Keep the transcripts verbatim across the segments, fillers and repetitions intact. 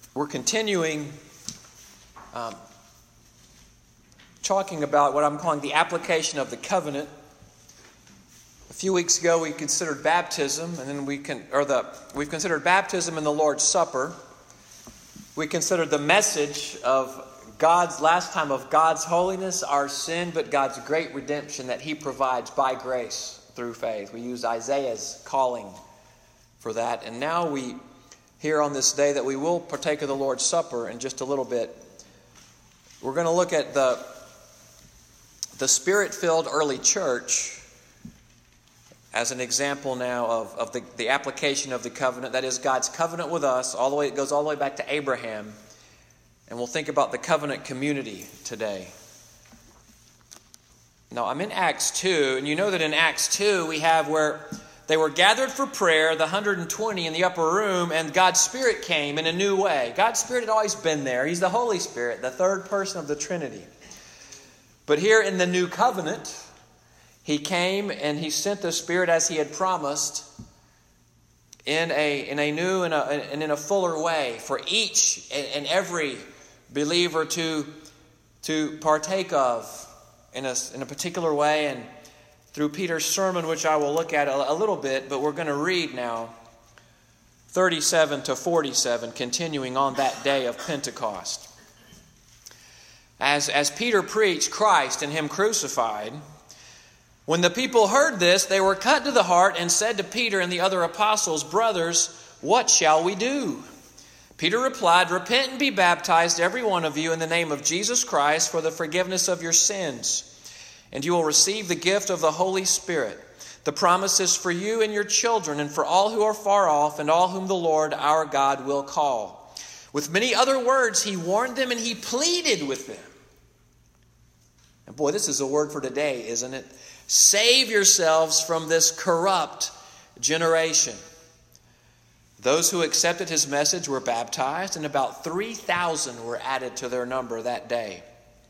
We're continuing um, talking about what I'm calling the application of the covenant. A few weeks ago we considered baptism, and then we can, or the we've considered baptism and the Lord's Supper. We considered the message of God's last time of God's holiness, our sin, but God's great redemption that He provides by grace through faith. We used Isaiah's calling for that, and now we hear on this day that we will partake of the Lord's Supper in just a little bit. We're going to look at the the Spirit-filled early church as an example now of, of the, the application of the covenant. That is God's covenant with us. All the way, it goes all the way back to Abraham. And we'll think about the covenant community today. Now, I'm in Acts two, and you know that in Acts two we have where they were gathered for prayer, the one hundred twenty in the upper room, and God's Spirit came in a new way. God's Spirit had always been there. He's the Holy Spirit, the third person of the Trinity. But here in the new covenant, He came and He sent the Spirit as He had promised in a, in a new and, a, and in a fuller way for each and every believer to, to partake of in a, in a particular way. And through Peter's sermon, which I will look at a, a little bit, but we're going to read now thirty-seven to forty-seven, continuing on that day of Pentecost. As, as Peter preached Christ and Him crucified, when the people heard this, they were cut to the heart and said to Peter and the other apostles, "Brothers, what shall we do?" Peter replied, "Repent and be baptized, every one of you, in the name of Jesus Christ for the forgiveness of your sins, and you will receive the gift of the Holy Spirit. The promise is for you and your children and for all who are far off and all whom the Lord our God will call." With many other words, He warned them and He pleaded with them. And boy, this is a word for today, isn't it? Save yourselves from this corrupt generation. Those who accepted His message were baptized, and about three thousand were added to their number that day.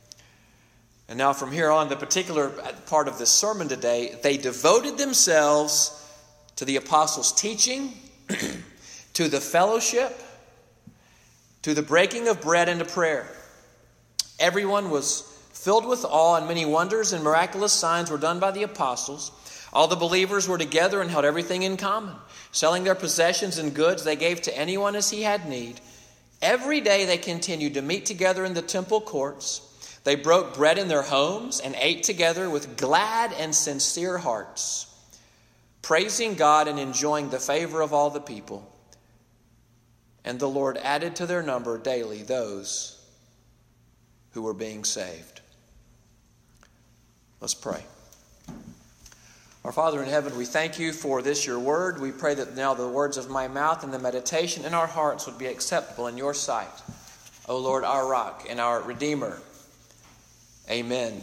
And now from here on, the particular part of this sermon today, they devoted themselves to the apostles' teaching, to the fellowship, to the breaking of bread, and to prayer. Everyone was filled with awe, and many wonders and miraculous signs were done by the apostles. All the believers were together and held everything in common. Selling their possessions and goods, they gave to anyone as he had need. Every day they continued to meet together in the temple courts. They broke bread in their homes and ate together with glad and sincere hearts, praising God and enjoying the favor of all the people. And the Lord added to their number daily those who were being saved. Let's pray. Our Father in heaven, we thank You for this, Your word. We pray that now the words of my mouth and the meditation in our hearts would be acceptable in Your sight. O Lord, our rock and our Redeemer. Amen.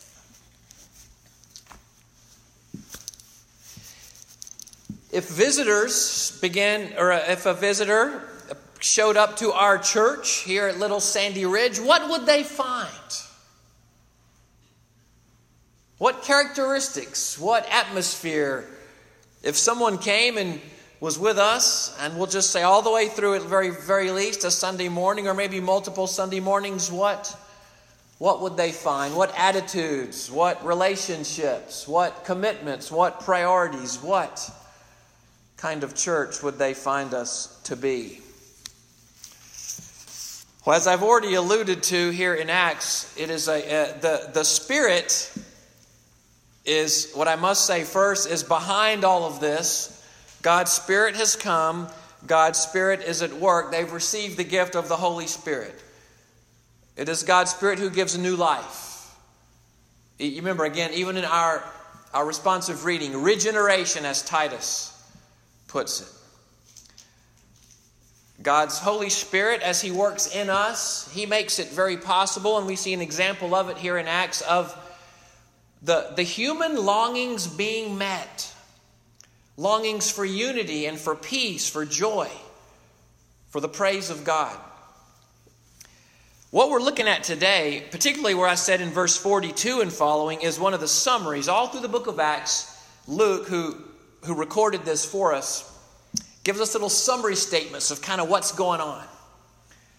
If visitors began, or if a visitor showed up to our church here at Little Sandy Ridge, what would they find? What characteristics, what atmosphere? If someone came and was with us, and we'll just say all the way through at the very, very least a Sunday morning or maybe multiple Sunday mornings, what, what would they find? What attitudes, what relationships, what commitments, what priorities, what kind of church would they find us to be? Well, as I've already alluded to here in Acts, it is a, a the, the Spirit is, what I must say first, is behind all of this. God's Spirit has come. God's Spirit is at work. They've received the gift of the Holy Spirit. It is God's Spirit who gives a new life. You remember, again, even in our, our responsive reading, regeneration, as Titus puts it. God's Holy Spirit, as He works in us, He makes it very possible, and we see an example of it here in Acts, of the, the human longings being met. Longings for unity and for peace, for joy, for the praise of God. What we're looking at today, particularly where I said in verse forty-two and following, is one of the summaries. All through the book of Acts, Luke, who, who recorded this for us, gives us little summary statements of kind of what's going on.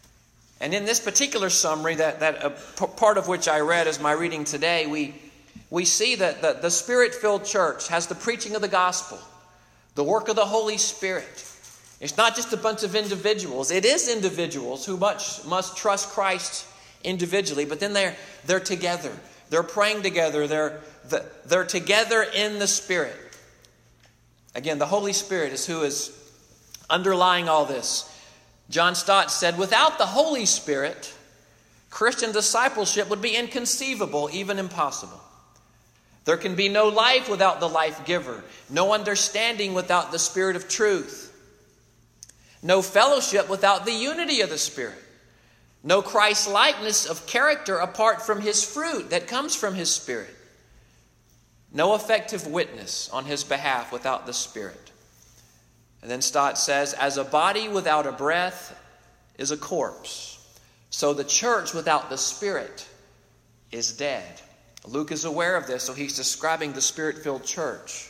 And in this particular summary, that, that uh, p- part of which I read as my reading today, we, we see that the, the Spirit-filled church has the preaching of the gospel, the work of the Holy Spirit. It's not just a bunch of individuals. It is individuals who much must trust Christ individually, but then they're, they're together. They're praying together. They're, they're together in the Spirit. Again, the Holy Spirit is who is underlying all this. John Stott said, without the Holy Spirit, Christian discipleship would be inconceivable, even impossible. There can be no life without the life giver, no understanding without the Spirit of truth, no fellowship without the unity of the Spirit, no Christ-likeness of character apart from His fruit that comes from His Spirit, no effective witness on His behalf without the Spirit. And then Stott says, as a body without a breath is a corpse, so the church without the Spirit is dead. Luke is aware of this, so he's describing the Spirit-filled church.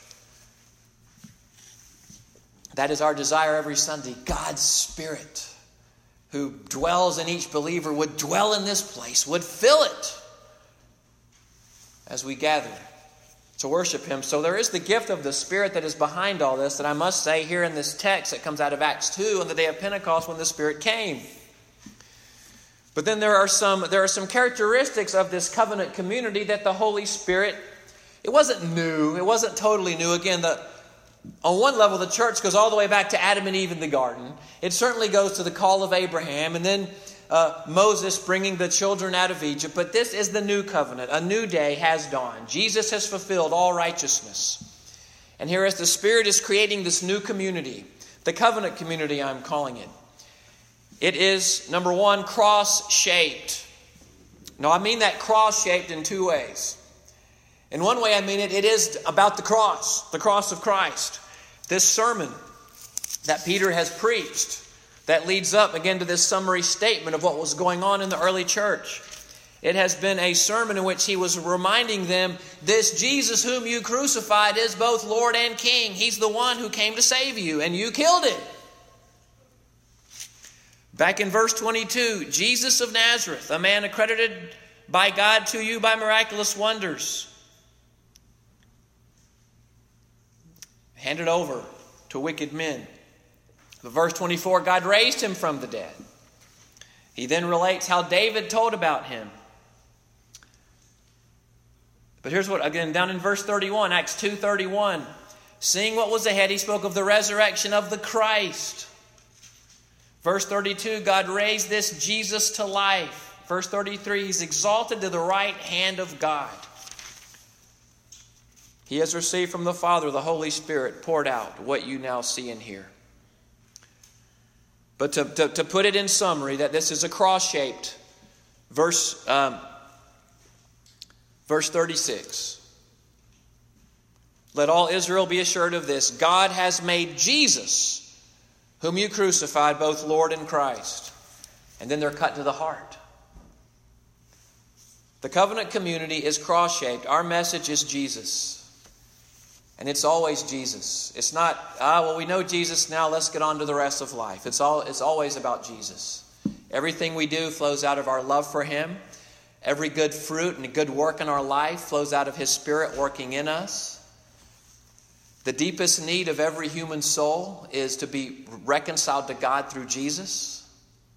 That is our desire every Sunday. God's Spirit, who dwells in each believer, would dwell in this place, would fill it as we gather to worship Him. So there is the gift of the Spirit that is behind all this, that I must say here in this text that comes out of Acts two, on the day of Pentecost when the Spirit came. But then there are some there are some characteristics of this covenant community that the Holy Spirit, it wasn't new, it wasn't totally new. Again, the on one level, the church goes all the way back to Adam and Eve in the garden. It certainly goes to the call of Abraham, and then Uh, Moses bringing the children out of Egypt. But this is the new covenant. A new day has dawned. Jesus has fulfilled all righteousness. And here as the Spirit is creating this new community, the covenant community I'm calling it, it is, number one, cross-shaped. Now I mean that cross-shaped in two ways. In one way I mean it, it is about the cross, the cross of Christ. This sermon that Peter has preached, that leads up again to this summary statement of what was going on in the early church. It has been a sermon in which he was reminding them, this Jesus whom you crucified is both Lord and King. He's the one who came to save you, and you killed Him. Back in verse twenty-two, Jesus of Nazareth, a man accredited by God to you by miraculous wonders, handed over to wicked men. But verse twenty-four, God raised Him from the dead. He then relates how David told about Him. But here's what, again, down in verse thirty-one, Acts two thirty-one. Seeing what was ahead, he spoke of the resurrection of the Christ. Verse thirty-two, God raised this Jesus to life. Verse thirty-three, He's exalted to the right hand of God. He has received from the Father the Holy Spirit poured out, what you now see and hear. But to, to, to put it in summary, that this is a cross-shaped verse, um, verse thirty-six. Let all Israel be assured of this. God has made Jesus, whom you crucified, both Lord and Christ. And then they're cut to the heart. The covenant community is cross-shaped. Our message is Jesus. And it's always Jesus. It's not, ah, well, we know Jesus now, let's get on to the rest of life. It's all. It's always about Jesus. Everything we do flows out of our love for Him. Every good fruit and good work in our life flows out of His Spirit working in us. The deepest need of every human soul is to be reconciled to God through Jesus.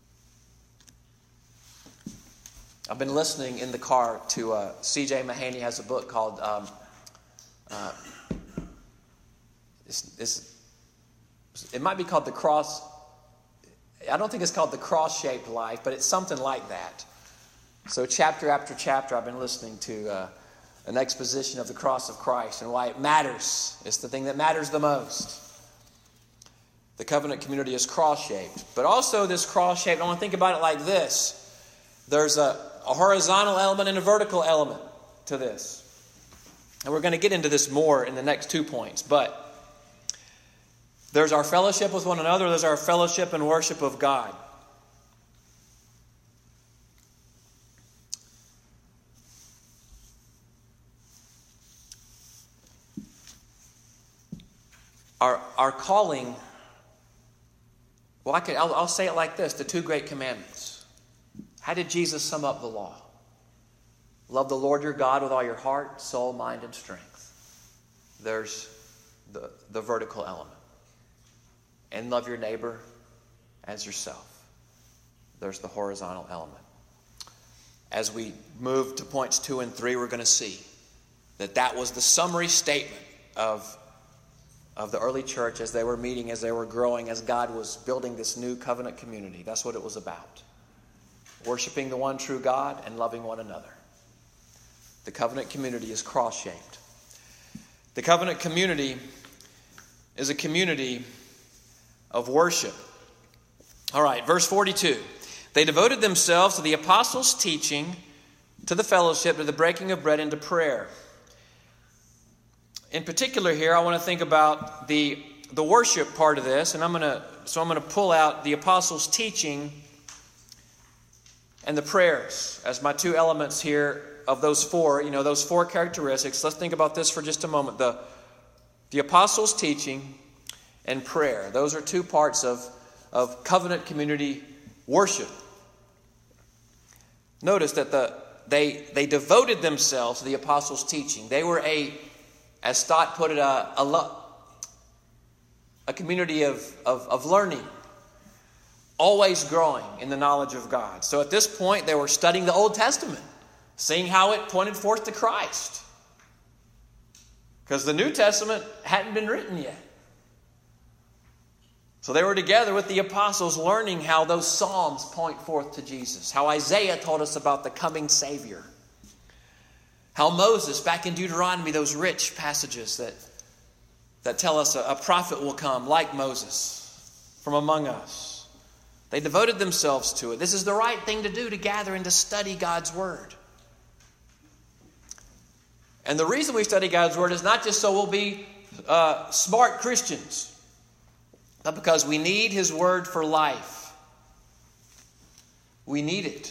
I've been listening in the car to uh, C J Mahaney has a book called um, uh, It's, it's, it might be called the cross. I don't think it's called the cross-shaped life, but it's something like that. So chapter after chapter, I've been listening to uh, an exposition of the cross of Christ and why it matters. It's the thing that matters the most. The covenant community is cross-shaped, but also this cross-shaped, I want to think about it like this. There's a, a horizontal element and a vertical element to this. And we're going to get into this more in the next two points, but there's our fellowship with one another. There's our fellowship and worship of God. Our, our calling, well, I could, I'll, I'll say it like this, the two great commandments. How did Jesus sum up the law? Love the Lord your God with all your heart, soul, mind, and strength. There's the, the vertical element. And love your neighbor as yourself. There's the horizontal element. As we move to points two and three, we're going to see that that was the summary statement of, of the early church as they were meeting, as they were growing, as God was building this new covenant community. That's what it was about. Worshiping the one true God and loving one another. The covenant community is cross-shaped. The covenant community is a community of worship. All right, verse forty-two. They devoted themselves to the apostles' teaching, to the fellowship, to the breaking of bread, and to prayer. In particular here, I want to think about the, the worship part of this, and I'm going to so I'm going to pull out the apostles' teaching and the prayers as my two elements here of those four, you know, those four characteristics. Let's think about this for just a moment. The, the apostles' teaching and prayer. Those are two parts of, of covenant community worship. Notice that the they they devoted themselves to the apostles' teaching. They were a, as Stott put it, a, a, a community of, of, of learning, always growing in the knowledge of God. So at this point, they were studying the Old Testament, seeing how it pointed forth to Christ. Because the New Testament hadn't been written yet. So they were together with the apostles learning how those Psalms point forth to Jesus. How Isaiah told us about the coming Savior. How Moses, back in Deuteronomy, those rich passages that, that tell us a, a prophet will come like Moses from among us. They devoted themselves to it. This is the right thing to do, to gather and to study God's Word. And the reason we study God's Word is not just so we'll be uh, smart Christians, but because we need His Word for life. We need it.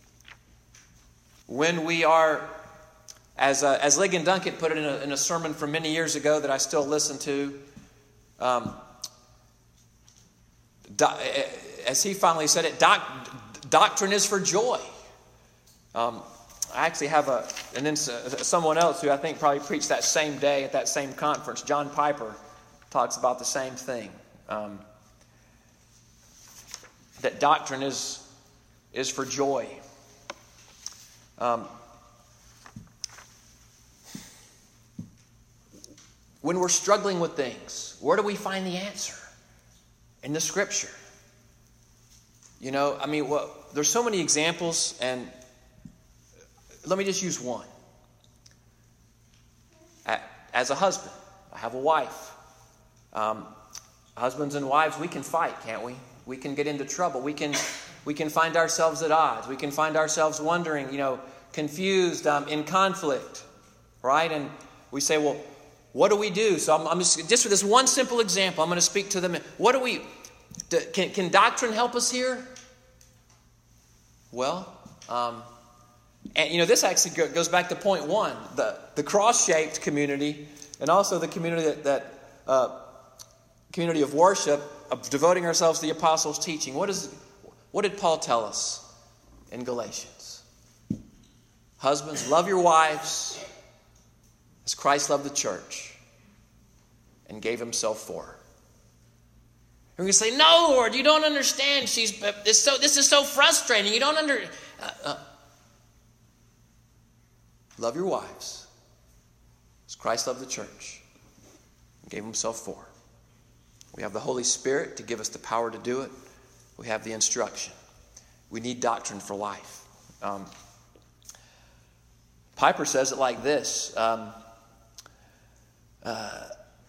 When we are, as uh, as Ligon Duncan put it in a, in a sermon from many years ago that I still listen to, um, do, as he finally said it, doc, doctrine is for joy. Um, I actually have a and then someone else who I think probably preached that same day at that same conference, John Piper, talks about the same thing. Um, that doctrine is is for joy. Um, when we're struggling with things, where do we find the answer? In the Scripture. You know, I mean, well, there's so many examples, and let me just use one. As a husband, I have a wife. Um, husbands and wives, we can fight, can't we? We can get into trouble. We can we can find ourselves at odds. We can find ourselves wondering, you know, confused, um, in conflict, right? And we say, well, what do we do? So I'm, I'm just, just for this one simple example, I'm going to speak to them. What do we, do, can, can doctrine help us here? Well, um, and you know, this actually goes back to point one, the, the cross-shaped community, and also the community that, that uh, community of worship, of devoting ourselves to the apostles' teaching. What is, what did Paul tell us in Galatians? Husbands, love your wives as Christ loved the church and gave himself for her. And we say, no, Lord, you don't understand. She's it's so. This is so frustrating. You don't under. Uh, uh, love your wives as Christ loved the church and gave himself for her. We have the Holy Spirit to give us the power to do it. We have the instruction. We need doctrine for life. Um, Piper says it like this. Um, uh,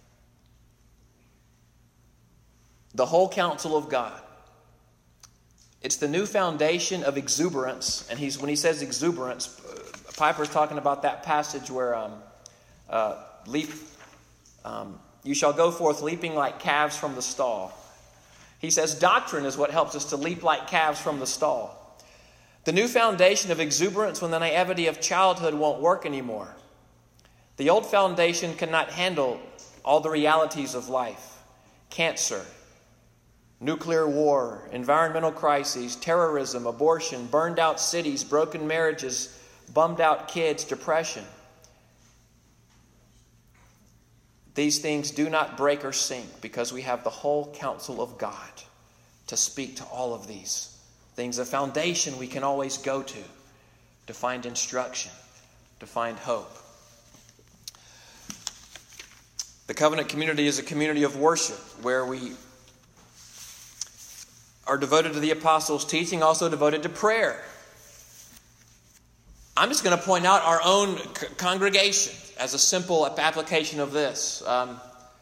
the whole counsel of God. It's the new foundation of exuberance. And he's when he says exuberance, Piper's talking about that passage where um, uh, leap, um, you shall go forth leaping like calves from the stall. He says doctrine is what helps us to leap like calves from the stall. The new foundation of exuberance when the naivety of childhood won't work anymore. The old foundation cannot handle all the realities of life. Cancer, nuclear war, environmental crises, terrorism, abortion, burned out cities, broken marriages, bummed out kids, depression. These things do not break or sink because we have the whole counsel of God to speak to all of these things. A foundation we can always go to to find instruction, to find hope. The covenant community is a community of worship where we are devoted to the apostles' teaching, also devoted to prayer. I'm just going to point out our own c- congregation as a simple application of this. Um,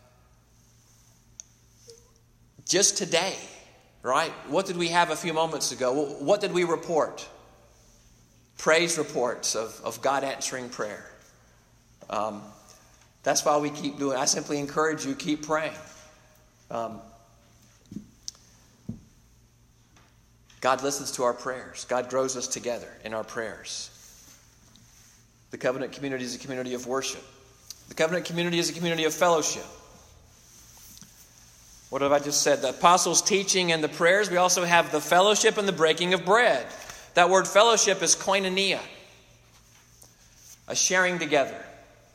just today, right? What did we have a few moments ago? What did we report? Praise reports of, of God answering prayer. Um, that's why we keep doing it. I simply encourage you, keep praying. Um, God listens to our prayers. God grows us together in our prayers. The covenant community is a community of worship. The covenant community is a community of fellowship. What have I just said? The apostles' teaching and the prayers. We also have the fellowship and the breaking of bread. That word fellowship is koinonia, a sharing together.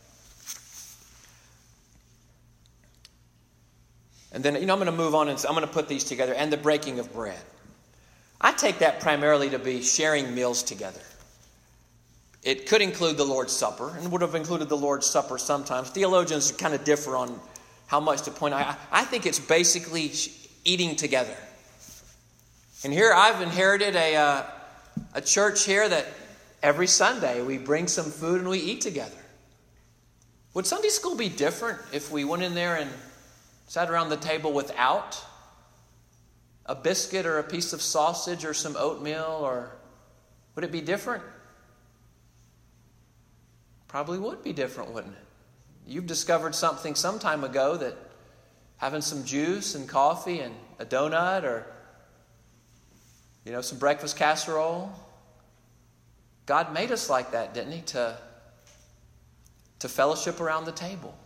And then, you know, I'm going to move on and I'm going to put these together. And the breaking of bread. I take that primarily to be sharing meals together. It could include the Lord's Supper, and would have included the Lord's Supper sometimes. Theologians kind of differ on how much to point out. I, I think it's basically eating together. And here I've inherited a, uh, a church here that every Sunday we bring some food and we eat together. Would Sunday school be different if we went in there and sat around the table without a biscuit or a piece of sausage or some oatmeal? Or would it be different? Probably would be different, wouldn't it? You've discovered something some time ago that having some juice and coffee and a donut or, you know, some breakfast casserole. God made us like that, didn't he? To, to fellowship around the table.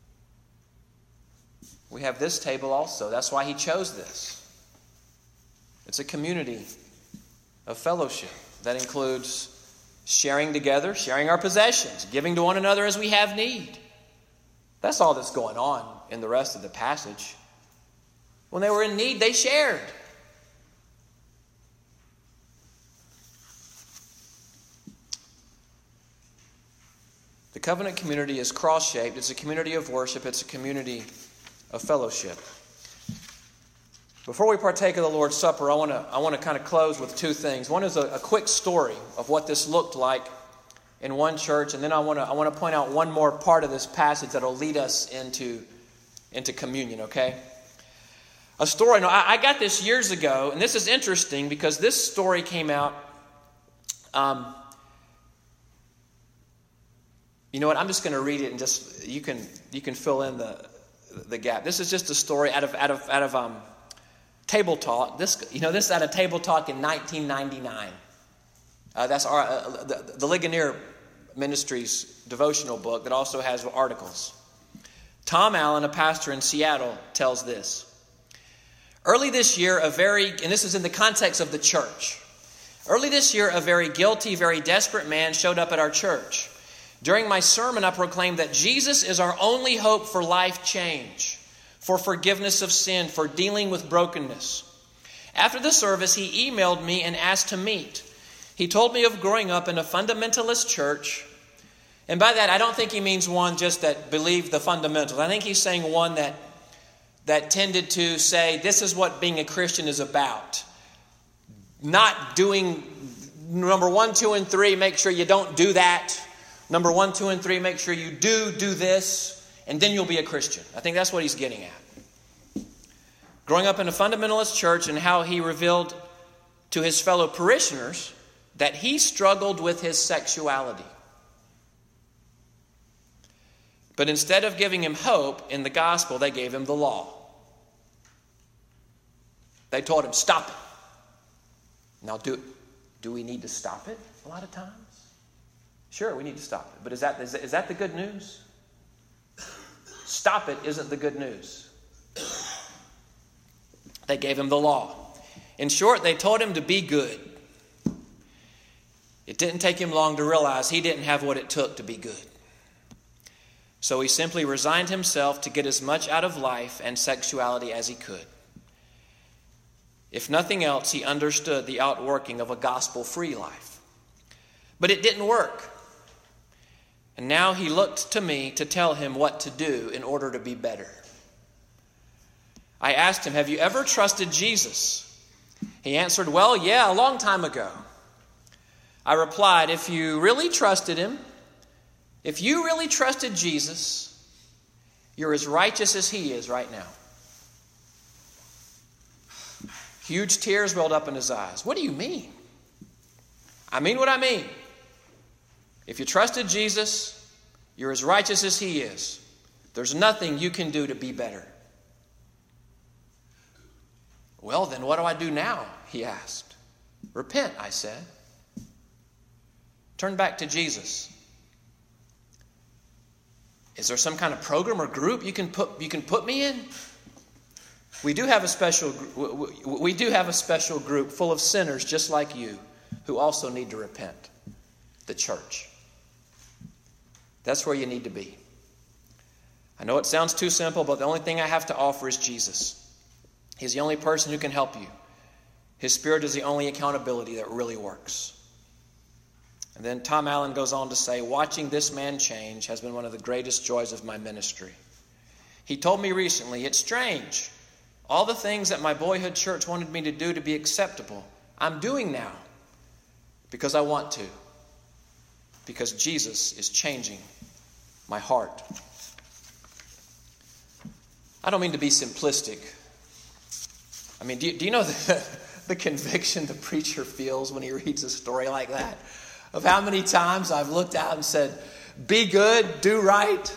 We have this table also. That's why he chose this. It's a community of fellowship that includes sharing together, sharing our possessions, giving to one another as we have need. That's all that's going on in the rest of the passage. When they were in need, they shared. The covenant community is cross-shaped. It's a community of worship. It's a community of fellowship. Before we partake of the Lord's Supper, I want to I want to kind of close with two things. One is a, a quick story of what this looked like in one church, and then I want to I want to point out one more part of this passage that will lead us into, into communion, okay? A story. No, I, I got this years ago, and this is interesting because this story came out. Um, you know what? I'm just going to read it, and just you can you can fill in the the gap. This is just a story out of out of out of um. Table Talk. This, you know, this is at a Table Talk in nineteen ninety-nine. Uh, that's our uh, the, the Ligonier Ministries devotional book that also has articles. Tom Allen, a pastor in Seattle, tells this. Early this year, a very, and this is in the context of the church. Early this year, a very guilty, very desperate man showed up at our church. During my sermon, I proclaimed that Jesus is our only hope for life change, for forgiveness of sin, for dealing with brokenness. After the service, he emailed me and asked to meet. He told me of growing up in a fundamentalist church. And by that, I don't think he means one just that believed the fundamentals. I think he's saying one that, that tended to say, this is what being a Christian is about. Not doing number one, two, and three, make sure you don't do that. Number one, two, and three, make sure you do do this. And then you'll be a Christian. I think that's what he's getting at. Growing up in a fundamentalist church, and how he revealed to his fellow parishioners that he struggled with his sexuality. But instead of giving him hope in the gospel, they gave him the law. They told him, stop it. Now, do, do we need to stop it a lot of times? Sure, we need to stop it. But is that, is, is that the good news? Stop it isn't the good news. They gave him the law. In short, they told him to be good. It didn't take him long to realize he didn't have what it took to be good. So he simply resigned himself to get as much out of life and sexuality as he could. If nothing else, he understood the outworking of a gospel-free life. But it didn't work. And now he looked to me to tell him what to do in order to be better. I asked him, "Have you ever trusted Jesus?" He answered, "Well, yeah, a long time ago." I replied, "If you really trusted him, if you really trusted Jesus, you're as righteous as he is right now." Huge tears welled up in his eyes. "What do you mean?" "I mean what I mean. If you trusted Jesus, you're as righteous as he is. There's nothing you can do to be better." "Well, then what do I do now?" he asked. "Repent," I said. "Turn back to Jesus." "Is there some kind of program or group you can put you can put me in?" We do have a special we do have a special group full of sinners just like you who also need to repent. The church. That's where you need to be. I know it sounds too simple, but the only thing I have to offer is Jesus. He's the only person who can help you. His Spirit is the only accountability that really works. And then Tom Allen goes on to say, "Watching this man change has been one of the greatest joys of my ministry." He told me recently, "It's strange. All the things that my boyhood church wanted me to do to be acceptable, I'm doing now because I want to. Because Jesus is changing my heart." I don't mean to be simplistic. I mean, do you, do you know the, the conviction the preacher feels when he reads a story like that? Of how many times I've looked out and said, "Be good, do right."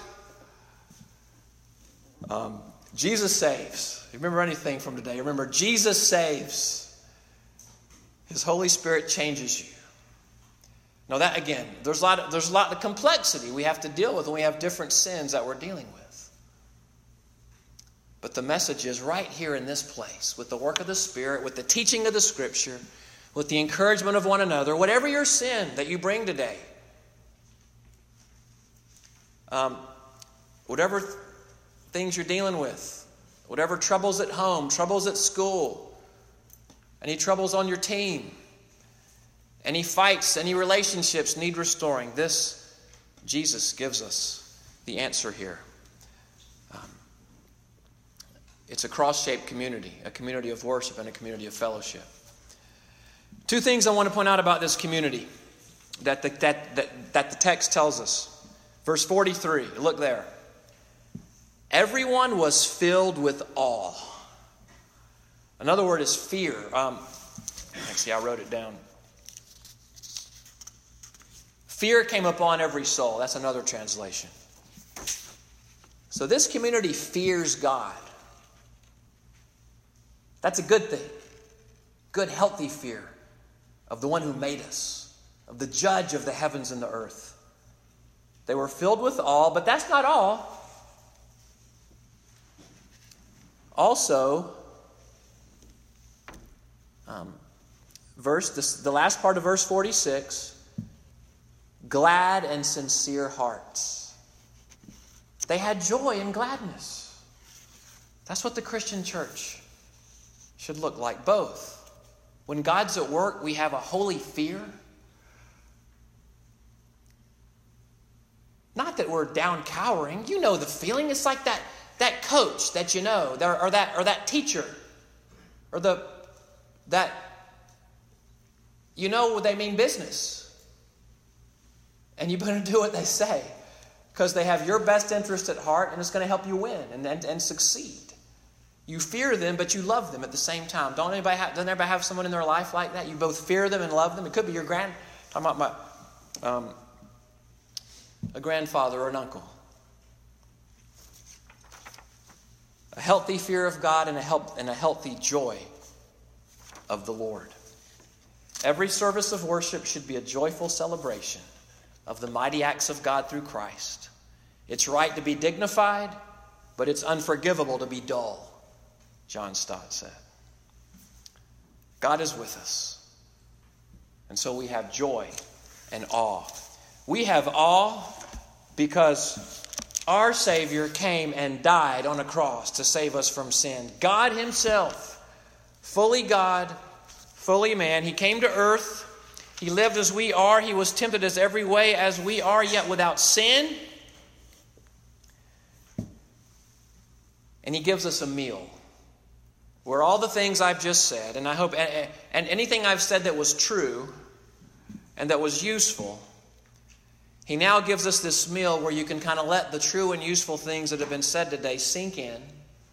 Um, Jesus saves. You remember anything from today? Remember, Jesus saves. His Holy Spirit changes you. Now that, again, there's a lot of, there's a lot of complexity we have to deal with when we have different sins that we're dealing with. But the message is right here in this place, with the work of the Spirit, with the teaching of the Scripture, with the encouragement of one another, whatever your sin that you bring today, um, whatever th- things you're dealing with, whatever troubles at home, troubles at school, any troubles on your team, any fights, any relationships need restoring, this Jesus gives us the answer here. Um, it's a cross-shaped community, a community of worship and a community of fellowship. Two things I want to point out about this community that the, that, that, that the text tells us. Verse forty-three, look there. Everyone was filled with awe. Another word is fear. Um, actually, I wrote it down. Fear came upon every soul. That's another translation. So this community fears God. That's a good thing. Good, healthy fear of the one who made us, of the judge of the heavens and the earth. They were filled with awe, but that's not all. Also, um, verse this, the last part of verse forty-six, glad and sincere hearts. They had joy and gladness. That's what the Christian church should look like, both. When God's at work, we have a holy fear. Not that we're down cowering. You know the feeling. It's like that, that coach that you know, or that or that teacher, or the that you know they mean business. And you better do what they say, because they have your best interest at heart, and it's going to help you win and, and, and succeed. You fear them, but you love them at the same time. Don't anybody have, doesn't everybody have someone in their life like that? You both fear them and love them. It could be your grand, talking about my, um, a grandfather or an uncle. A healthy fear of God and a help and a healthy joy of the Lord. Every service of worship should be a joyful celebration of the mighty acts of God through Christ. It's right to be dignified, but it's unforgivable to be dull, John Stott said. God is with us. And so we have joy and awe. We have awe because our Savior came and died on a cross to save us from sin. God himself, fully God, fully man. He came to earth. He lived as we are. He was tempted as every way as we are, yet without sin. And he gives us a meal where all the things I've just said, and I hope, and anything I've said that was true and that was useful, he now gives us this meal where you can kind of let the true and useful things that have been said today sink in.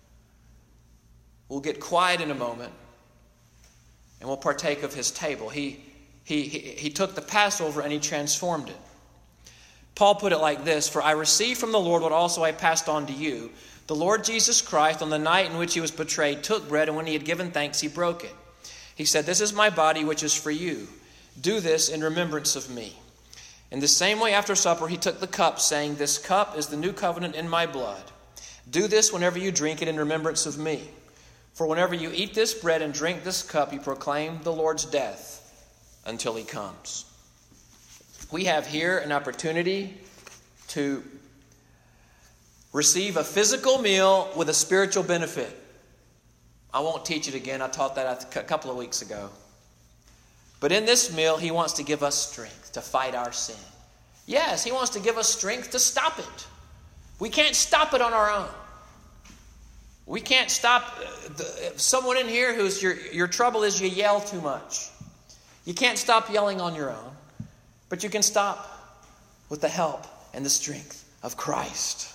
We'll get quiet in a moment, and we'll partake of his table. He, he, he, he took the Passover and he transformed it. Paul put it like this: "For I received from the Lord what also I passed on to you. The Lord Jesus Christ, on the night in which he was betrayed, took bread, and when he had given thanks, he broke it. He said, 'This is my body, which is for you. Do this in remembrance of me.' In the same way, after supper, he took the cup, saying, 'This cup is the new covenant in my blood. Do this whenever you drink it in remembrance of me. For whenever you eat this bread and drink this cup, you proclaim the Lord's death until he comes.'" We have here an opportunity to receive a physical meal with a spiritual benefit. I won't teach it again. I taught that a couple of weeks ago. But in this meal, he wants to give us strength to fight our sin. Yes, he wants to give us strength to stop it. We can't stop it on our own. We can't stop. Someone in here who's your, your trouble is you yell too much. You can't stop yelling on your own. But you can stop with the help and the strength of Christ.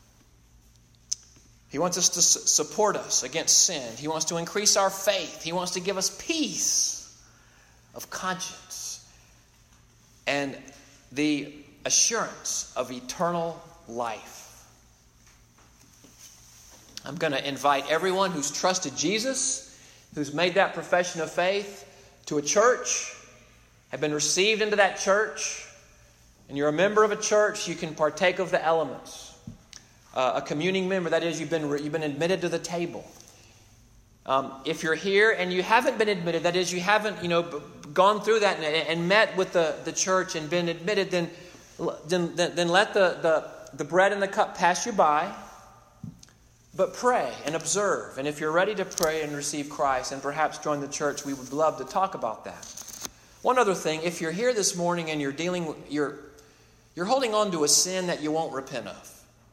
He wants us to support us against sin. He wants to increase our faith. He wants to give us peace of conscience and the assurance of eternal life. I'm going to invite everyone who's trusted Jesus, who's made that profession of faith, to a church, have been received into that church, and you're a member of a church, you can partake of the elements. Uh, a communing member, that is, you've been you've been admitted to the table. Um, if you're here and you haven't been admitted, that is, you haven't you know b- gone through that and, and met with the, the church and been admitted, then then, then let the, the, the bread and the cup pass you by. But pray and observe. And if you're ready to pray and receive Christ and perhaps join the church, we would love to talk about that. One other thing, if you're here this morning and you're dealing with, you're you're holding on to a sin that you won't repent of,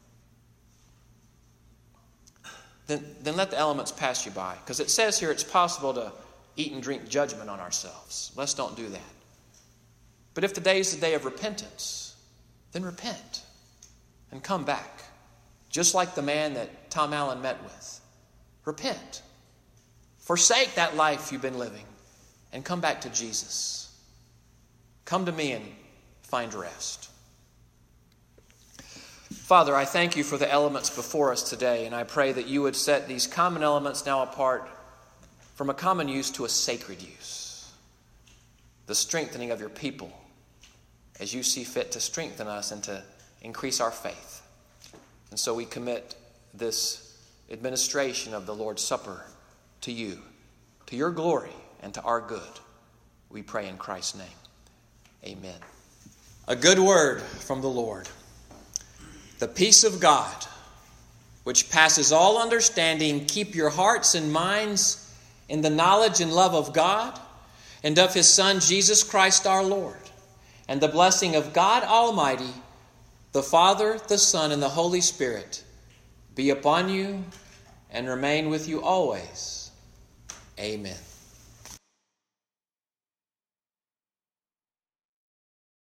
Then, then let the elements pass you by. Because it says here it's possible to eat and drink judgment on ourselves. Let's don't do that. But if the day is the day of repentance, then repent and come back. Just like the man that Tom Allen met with. Repent. Forsake that life you've been living and come back to Jesus. Come to me and find rest. Father, I thank you for the elements before us today, and I pray that you would set these common elements now apart from a common use to a sacred use. The strengthening of your people as you see fit to strengthen us and to increase our faith. And so we commit this administration of the Lord's Supper to you, to your glory and to our good. We pray in Christ's name. Amen. A good word from the Lord. The peace of God, which passes all understanding, keep your hearts and minds in the knowledge and love of God and of his Son, Jesus Christ our Lord. And the blessing of God Almighty, the Father, the Son, and the Holy Spirit be upon you and remain with you always. Amen.